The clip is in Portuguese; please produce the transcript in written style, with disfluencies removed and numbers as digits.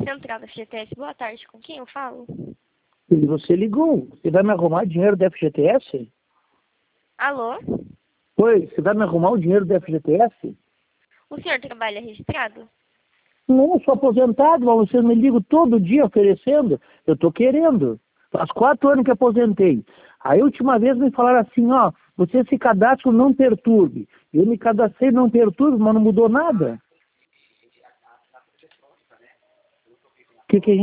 Central da FGTS, boa tarde. Com quem eu falo? E você ligou. Você vai me arrumar dinheiro da FGTS? Alô? Oi, você vai me arrumar o dinheiro da FGTS? O senhor trabalha registrado? Não, eu sou aposentado, mas vocês me ligam todo dia oferecendo. Eu estou querendo. Faz 4 anos que aposentei. Aí a última vez me falaram assim, ó, você se cadastra não perturbe. Eu me cadastrei não perturbe, mas não mudou nada. O que a